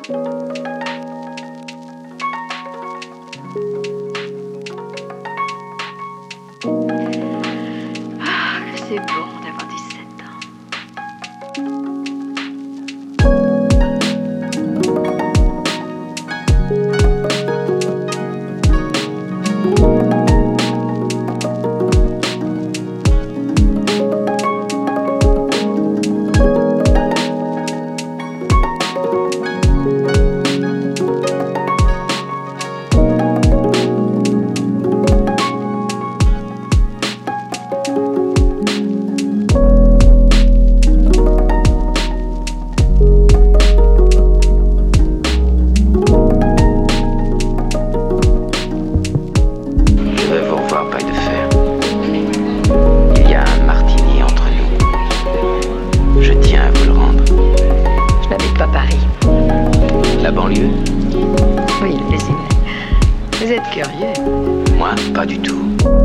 Ah, c'est bon d'avoir 17 ans. La banlieue? Oui, laissez-le. Vous êtes curieux. Moi, pas du tout.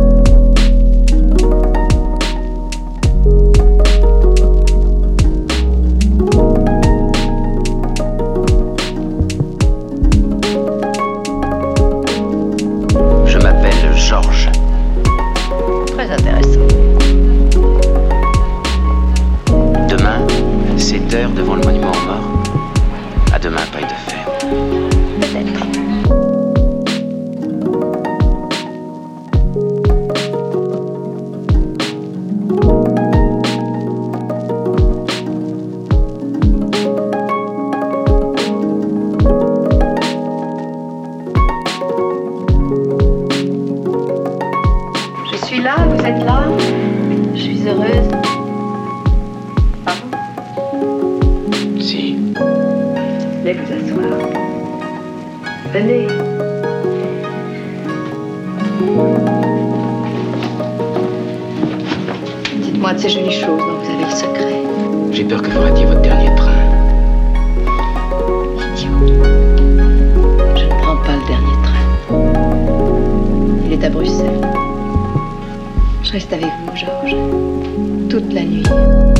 Je m'appelle Georges. Très intéressant. Demain, 7 heures devant le monument aux morts. À demain, paille de fer. Peut-être. Je suis là, vous êtes là. Je suis heureuse. Pardon? Si. Venez vous asseoir. Venez. Dites-moi de ces jolies choses dont vous avez le secret. J'ai peur que vous ratiez votre dernier train. Idiot. Je ne prends pas le dernier train. Il est à Bruxelles. Je reste avec vous, Georges, toute la nuit.